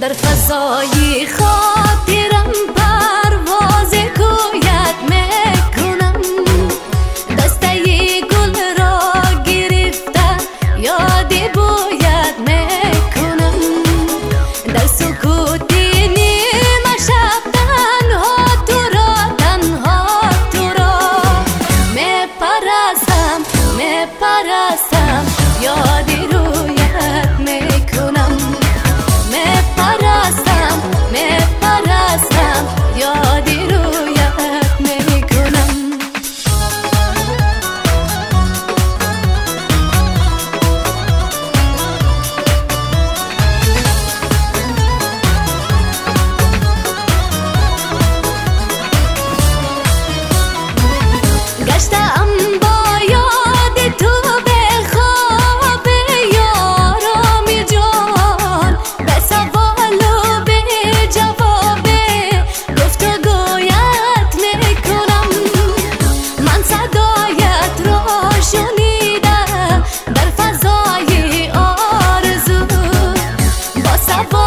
در فضای خاطرم پرواز کویت میکنم، دسته گل را گرفته یاد بویت میکنم، در سکوت نیمه شب تنها تو را میپرستم یاد رویت میکنم، میپرستم یاد رویت میکنم. گشتم با یاد تو به خواب یارم جان، به سوال و به جواب گفتگویت میکنم، من صدایت را شنیدم در فضای آرزو، با سوال